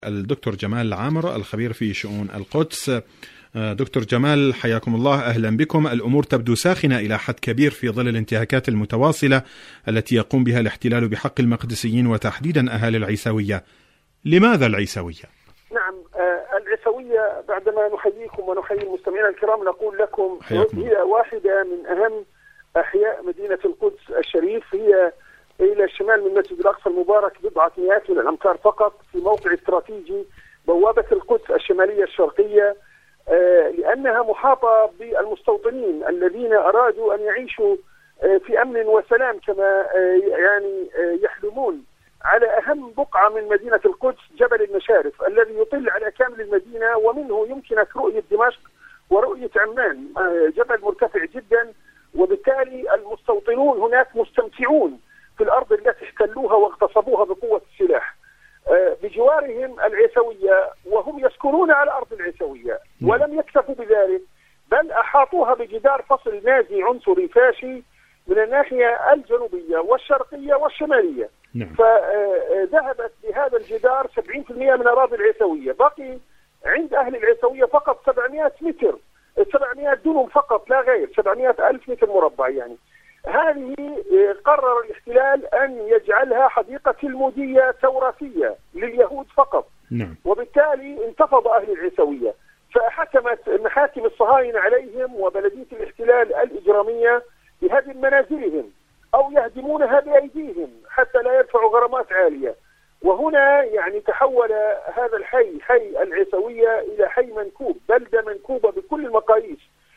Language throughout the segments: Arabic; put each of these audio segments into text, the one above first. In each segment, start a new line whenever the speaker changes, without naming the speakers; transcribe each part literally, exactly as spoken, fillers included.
الدكتور جمال العامر الخبير في شؤون القدس. دكتور جمال حياكم الله، أهلا بكم. الأمور تبدو ساخنة إلى حد كبير في ظل الانتهاكات المتواصلة التي يقوم بها الاحتلال بحق المقدسيين وتحديدا أهالي العيساوية. لماذا العيساوية؟
نعم، العيساوية بعدما نحييكم ونحيي المستمعين الكرام نقول لكم
حياكم.
هي واحدة من أهم أحياء مدينة القدس الشريف، هي إلى الشمال من المسجد الأقصى المبارك بضعة مئات من الأمتار فقط، في موقع استراتيجي بوابة القدس الشمالية الشرقية، لأنها محاطة بالمستوطنين الذين أرادوا أن يعيشوا في أمن وسلام كما يعني يحلمون على أهم بقعة من مدينة القدس، جبل المشارف الذي يطل على كامل المدينة، ومنه يمكنك رؤية دمشق ورؤية عمان. جبل مرتفع جدا، وبالتالي المستوطنون هناك مستمتعون في الأرض التي احتلوها واغتصبوها بقوة السلاح. بجوارهم العيساوية وهم يسكنون على أرض العيساوية، ولم يكتفوا بذلك بل أحاطوها بجدار فصل نازي عنصري فاشي من الناحية الجنوبية والشرقية والشمالية.
نعم.
فذهبت بهذا الجدار سبعين بالمئة من أراضي العيساوية، بقي عند أهل العيساوية فقط سبعمئة متر، سبعمئة دونم فقط لا غير، سبعمئة ألف متر مربع. يعني هذه قرر الاحتلال أن يجعلها حديقة تلمودية توراتية لليهود فقط.
نعم.
وبالتالي انتفض أهل العيساوية، فحكمت محاكم الصهاينة عليهم وبلدية الاحتلال الإجرامية بهدم منازلهم أو يهدمونها بأيديهم حتى لا يدفعوا غرامات عالية. وهنا يعني تحول هذا الحي، حي العيساوية، إلى حي منكوب، بلدة منكوبة بكل المقاييس،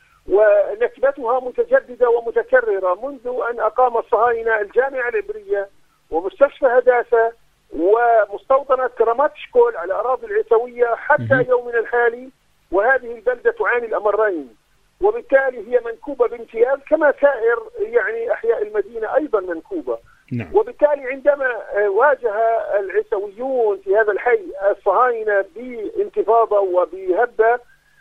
ونكبتها متجددة ومتكررة منذ أن أقام الصهاينة الجامعة العبرية ومستشفى هداسة ومستوطنة كراماتشكول على أراضي العيساوية حتى يومنا الحالي، وهذه البلدة تعاني الأمرين، وبالتالي هي منكوبة بامتياز كما سائر يعني أحياء المدينة أيضا منكوبة.
نعم.
وبالتالي عندما واجه العيساويون في هذا الحي الصهاينة بانتفاضة وبهبة،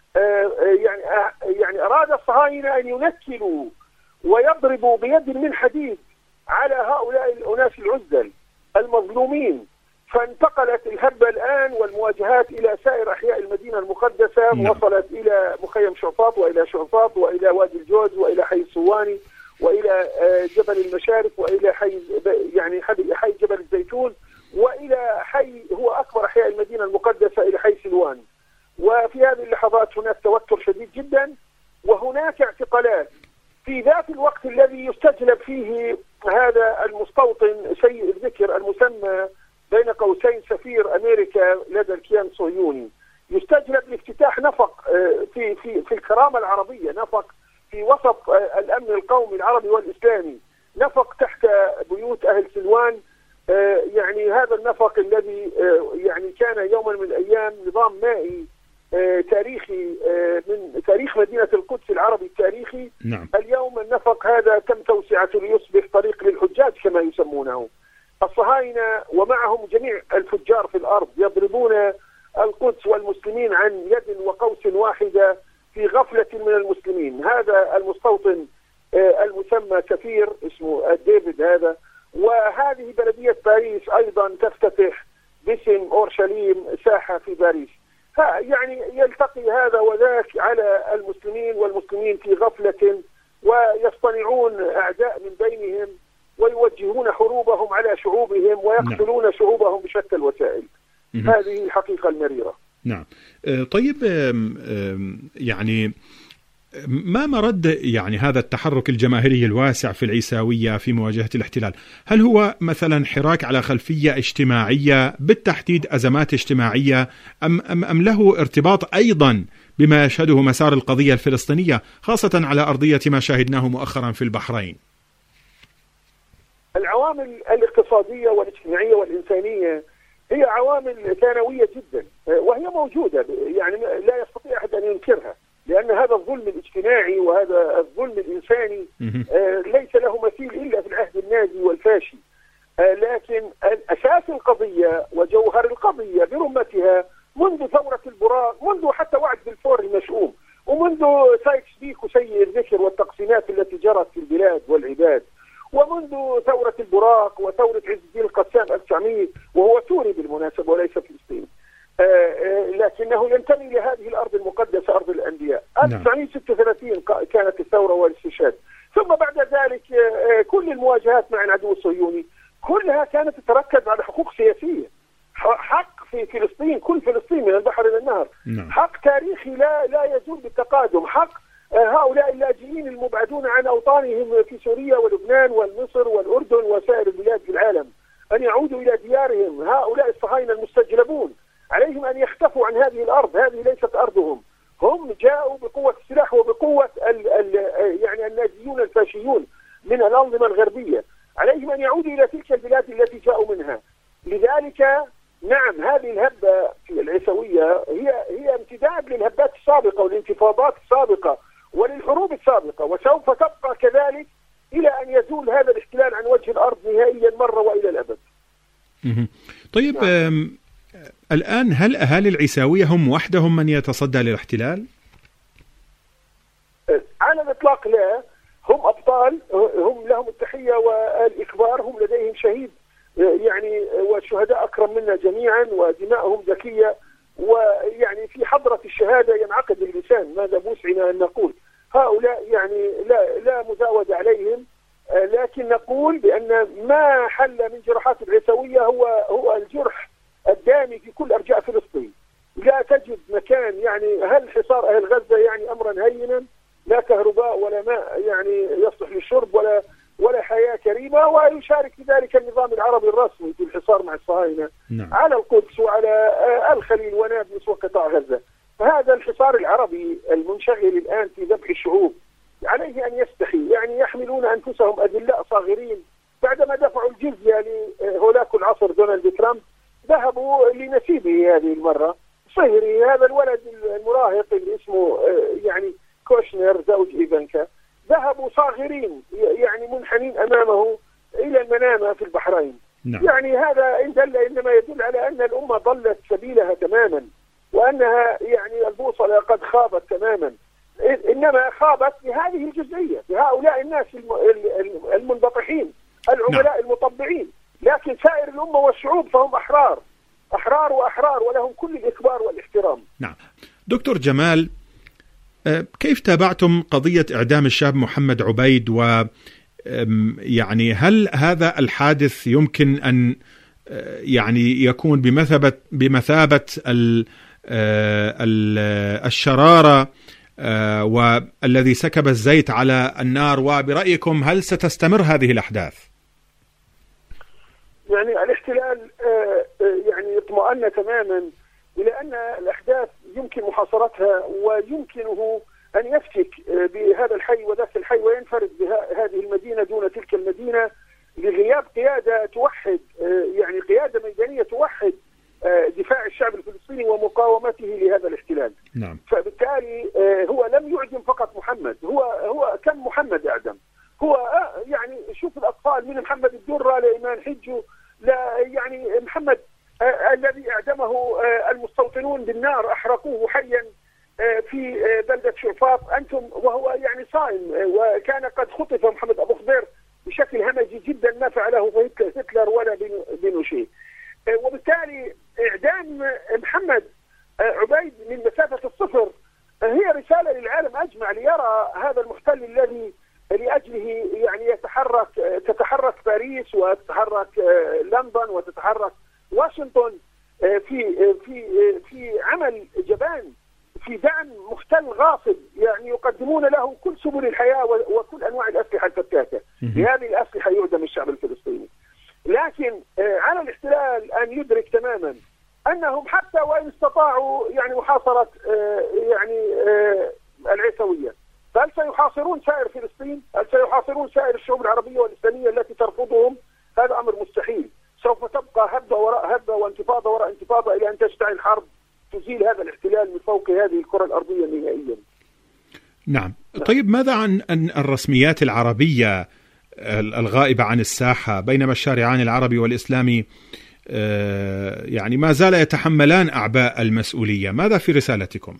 يعني يعني أراد الصهاينة أن ينكلوا ويضربوا بيد من حديد على هؤلاء الأناس العزل المظلومين، فانتقلت الهبة الآن والمواجهات إلى سائر أحياء المدينة المقدسة. م. وصلت إلى مخيم شعفاط وإلى شعفاط وإلى وادي الجوز وإلى حي السواني وإلى جبل المشارف وإلى حي يعني حي جبل الزيتون وإلى حي هو أكبر أحياء المدينة المقدسة إلى حي سلوان. وفي هذه اللحظات هناك توتر شديد جدا، وهناك اعتقالات في ذات الوقت الذي يستجلب فيه هذا المستوطن سيء الذكر المسمى بين قوسين سفير أمريكا لدى الكيان الصهيوني، يستجلب لافتتاح نفق في في في الكرامة العربية، نفق في وسط الأمن القومي العربي والإسلامي، نفق تحت بيوت أهل سلوان. يعني هذا النفق الذي يعني كان يوما من الأيام نظام مائي تاريخي من تاريخ مدينة القدس العربي التاريخي.
نعم.
اليوم النفق هذا تم توسعته ليصبح طريق للحجاج كما يسمونه. الصهاينة ومعهم جميع الفجار في الأرض يضربون القدس والمسلمين عن يد وقوس واحدة في غفلة من المسلمين. هذا المستوطن المسمى كفير اسمه ديفيد هذا، وهذه بلدية باريس أيضا تفتتح باسم أورشليم ساحة في باريس. يعني يلتقي هذا وذاك على المسلمين، والمسلمين في غفلة ويصطنعون أعداء من بينهم ويوجهون حروبهم على شعوبهم ويقتلون نعم. شعوبهم بشتى الوسائل. م- هذه الحقيقة المريرة.
نعم. طيب، يعني ما مرد يعني هذا التحرك الجماهيري الواسع في العيساوية في مواجهة الاحتلال؟ هل هو مثلا حراك على خلفية اجتماعية، بالتحديد أزمات اجتماعية، أم, أم, أم له ارتباط أيضا بما يشهده مسار القضية الفلسطينية، خاصة على أرضية ما شاهدناه مؤخرا في البحرين؟
العوامل الاقتصادية والاجتماعية والإنسانية هي عوامل ثانوية جدا، وهي موجودة، يعني لا يستطيع أحد أن ينكرها، لأن هذا الظلم الاجتماعي وهذا الظلم الإنساني ليس له مثيل إلا في العهد النازي والفاشي. لكن أساس القضية وجوهر القضية برمتها منذ ثورة البراق، منذ حتى وعد بلفور المشؤوم، ومنذ سايكس بيكو سيء الذكر والتقسيمات التي جرت في البلاد والعباد، ومنذ ثورة البراق وثورة عز الدين القسام ألف وتسعمئة، وهو سوري بالمناسبة وليس فلسطيني. لكنه ينتمي لهذه الأرض المقدسة أرض الأنبياء. ألف وتسعمئة وستة وثلاثين كانت الثورة والاستشهاد، ثم بعد ذلك كل المواجهات مع العدو الصهيوني كلها كانت تتركز على حقوق سياسية، حق في فلسطين، كل فلسطين من البحر إلى النهر، حق تاريخي لا لا يزول بالتقادم، حق هؤلاء اللاجئين المبعدون عن أوطانهم في سوريا ولبنان ومصر والأردن وسائر البلاد في العالم أن يعودوا إلى ديارهم. هؤلاء الصهاينة المستجلبون عليهم أن يختفوا عن هذه الأرض، هذه ليست أرضهم، هم جاءوا بقوة السلاح وبقوة ال ال يعني النازيون الفاشيون من الأنظمة الغربية، عليهم أن يعودوا إلى تلك البلاد التي جاءوا منها. لذلك نعم هذه الهبة في العيسوية هي هي امتداد للهبات السابقة والانتفاضات السابقة وللحروب السابقة، وسوف تبقى كذلك إلى أن يزول هذا الاحتلال عن وجه الأرض نهائيا مرة وإلى الأبد.
طيب نعم. الآن هل أهالي العيساوية هم وحدهم من يتصدى للاحتلال؟
على الإطلاق لا، هم أبطال، هم لهم التحية والإكبار، هم لديهم شهيد يعني والشهداء أكرم منا جميعا ودماءهم ذكية، ويعني في حضرة الشهادة ينعقد اللسان، ماذا بوسعنا أن نقول. هؤلاء يعني لا لا مزاود عليهم، لكن نقول بأن ما حل من جراحات العيسوية هو هو الجرح الدامي في كل أرجاء فلسطين. لا تجد مكان، يعني هل حصار أهل غزة يعني أمرا هينا، لا كهرباء ولا ماء يعني يصلح للشرب ولا ولا حياة كريمة، ويشارك في ذلك النظام العربي الرسمي في الحصار مع الصهاينة نعم. على القدس وعلى الخليل ونابلس وقطاع غزة. فهذا الحصار العربي المنشغل الآن في ذبح الشعوب عليه أن يستحي، يعني يحملون أنفسهم أذلاء صاغرين. بعدما دفعوا الجزية لهولاك العصر دونالد ترامب ذهبوا لنسيبه هذه المرة صهري، هذا الولد المراهق اللي اسمه يعني كوشنر زوج إيفانكا، ذهبوا صاغرين يعني منحنين أمامه إلى المنامة في البحرين نعم. يعني هذا إن دل إنما يدل على أن الأمة ضلت سبيلها تماما، وأنها يعني البوصلة قد خابت تماما، إنما خابت بهذه الجزئية، بهؤلاء الناس المنبطحين العملاء نعم. المطبعين، لكن سائر الأمة والشعوب فهم أحرار أحرار وأحرار ولهم كل الإكبار والاحترام.
نعم. دكتور جمال، كيف تابعتم قضية إعدام الشاب محمد عبيد، و يعني هل هذا الحادث يمكن أن يعني يكون بمثابة بمثابة الشرارة والذي سكب الزيت على النار، وبرأيكم هل ستستمر هذه الأحداث؟
يعني الاحتلال يعني اطمأن تماما إلى أن الأحداث يمكن محاصرتها، ويمكنه أن يفتك بهذا الحي وذاك الحي وينفرد بهذه المدينة دون تلك المدينة، لغياب قيادة توحد، يعني قيادة ميدانية توحد دفاع الشعب الفلسطيني ومقاومته لهذا الاحتلال.
نعم.
فبالتالي هو لم يعدم فقط محمد، هو هو كم محمد أعدم، هو يعني شوف الأطفال من محمد الدرة لإيمان حجو، لا يعني محمد الذي أعدمه المستوطنون بالنار، أحرقوه حيا في بلدة شعفاط أنتم، وهو يعني صائم، وكان قد خطف محمد أبو خضير بشكل همجي جدا ما فعله هتلر ولا بينوشيه. وبالتالي إعدام محمد عبيد من مسافة الصفر هي رسالة للعالم أجمع ليرى هذا المحتل الذي لأجله يعني يتحرك تتحرك باريس وتتحرك لندن وتتحرك واشنطن في في في عمل جبان، في دعم محتل غاصب، يعني يقدمون له كل سبل الحياة وكل أنواع الأسلحة الفتاكة. بهذه الأسلحة يعدم الشعب الفلسطيني. لكن على الاحتلال أن يدرك تماما أنهم حتى وإن استطاعوا يعني محاصرة يعني العيسوية، فهل سيحاصرون سائر فلسطين؟ هل سيحاصرون سائر الشعوب العربية والإسلامية التي ترفضهم؟ هذا أمر مستحيل. سوف تبقى هبة وراء هبة وانتفاضة وراء انتفاضة إلى أن تشتعل حرب تزيل هذا الاحتلال من فوق هذه الكرة الأرضية نهائيا.
نعم. طيب ماذا عن الرسميات العربية الغائبة عن الساحة، بينما الشارعان العربي والإسلامي يعني ما زال يتحملان أعباء المسؤولية؟ ماذا في رسالتكم؟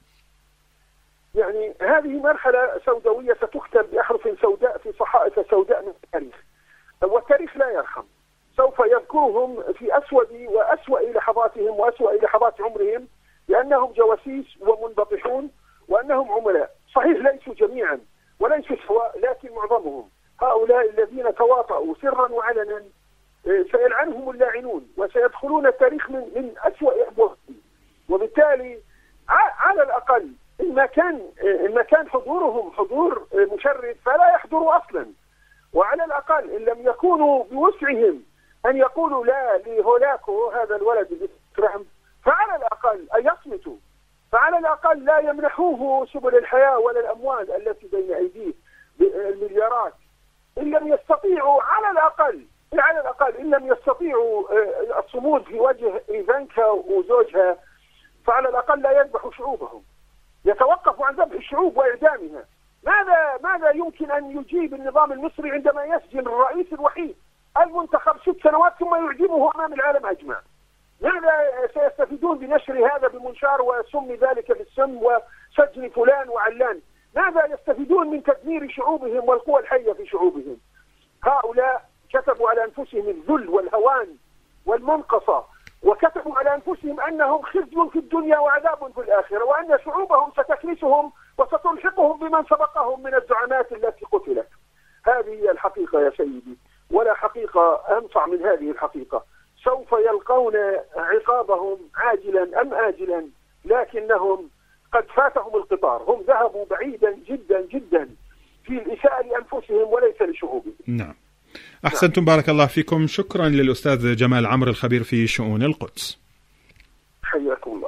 يعني هذه مرحلة سوداوية ستكتب بأحرف سوداء في صحائف سوداء من التاريخ، والتاريخ لا يرحم. سوف يذكرهم في أسود وأسوأ لحظاتهم وأسوأ لحظات عمرهم، بأنهم جواسيس ومنبطحون وأنهم عملاء. صحيح ليسوا جميعا وليسوا سواء، لكن معظمهم هؤلاء الذين تواطؤوا سرا وعلنا سيلعنهم اللاعنون وسيدخلون التاريخ من من أسوأ أبوابه. وبالتالي على الأقل إن ما كان إن ما كان حضورهم حضور مشرف فلا يحضروا أصلا، وعلى الأقل إن لم يكونوا بوسعهم أن يقولوا لا لهولاكو هذا الولد الإكرام فعلى الأقل أن يصمتوا، فعلى الأقل لا يمنحوه سبل الحياة ولا الأموال التي بين أيديه المليارات. إن لم يستطيعوا على الأقل على الأقل إن لم يستطيعوا الصمود في وجه إيفانكا وزوجها فعلى الأقل لا يذبحوا شعوبهم، يتوقفوا عن ذبح الشعوب وإعدامها. ماذا ماذا يمكن أن يجيب النظام المصري عندما يسجن الرئيس الوحيد المنتخب ست سنوات ثم يعدمه أمام العالم أجمع؟ ماذا سيستفيدون بنشر هذا بمنشار وسم ذلك بالسم وسجن فلان وعلان؟ ماذا يستفيدون من تدمير شعوبهم والقوى الحية في شعوبهم؟ هؤلاء كتبوا على أنفسهم الذل والهوان والمنقصة، وكتبوا على أنفسهم أنهم خزي في الدنيا وعذاب في الآخرة، وأن شعوبهم ستكنسهم وستلحقهم بمن سبقهم من الزعمات التي قتلت. هذه هي الحقيقة يا سيدي، ولا حقيقة أنفع من هذه الحقيقة. سوف يلقون عقابهم عاجلا أم آجلا، لكنهم قد فاتهم القطار، هم ذهبوا بعيدا جدا جدا في الإساءة لأنفسهم وليس لشعوبهم.
نعم، أحسنتم، بارك الله فيكم. شكرا للأستاذ جمال عمرو الخبير في شؤون القدس.
حياكم الله.